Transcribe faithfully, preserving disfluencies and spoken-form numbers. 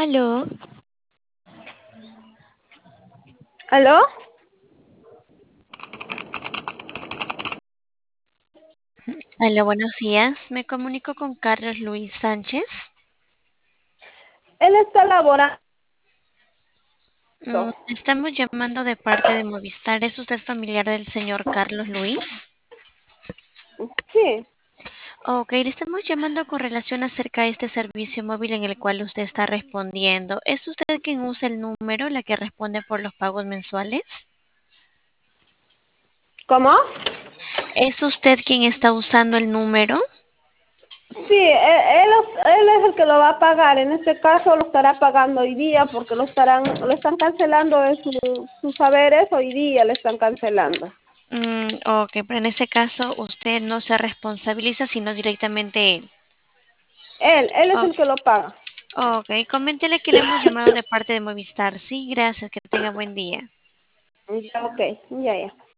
Aló, ¿Aló? aló, buenos días. Me comunico con Carlos Luis Sánchez. Él está laborando. Mm, estamos llamando de parte de Movistar. ¿Es usted familiar del señor Carlos Luis? Sí. Ok, le estamos llamando con relación acerca de este servicio móvil en el cual usted está respondiendo. ¿Es usted quien usa el número, la que responde por los pagos mensuales? ¿Cómo? ¿Es usted quien está usando el número? Sí, él, él, él es el que lo va a pagar. En este caso lo estará pagando hoy día porque lo estarán, lo están cancelando de su- sus saberes. Hoy día le están cancelando. Mm, ok, pero en ese caso usted no se responsabiliza, sino directamente él. Él, él es Oh, el que lo paga. ok, coméntele que le hemos llamado de parte de Movistar. Sí, gracias, que tenga buen día. Ya, ok, ya, ya.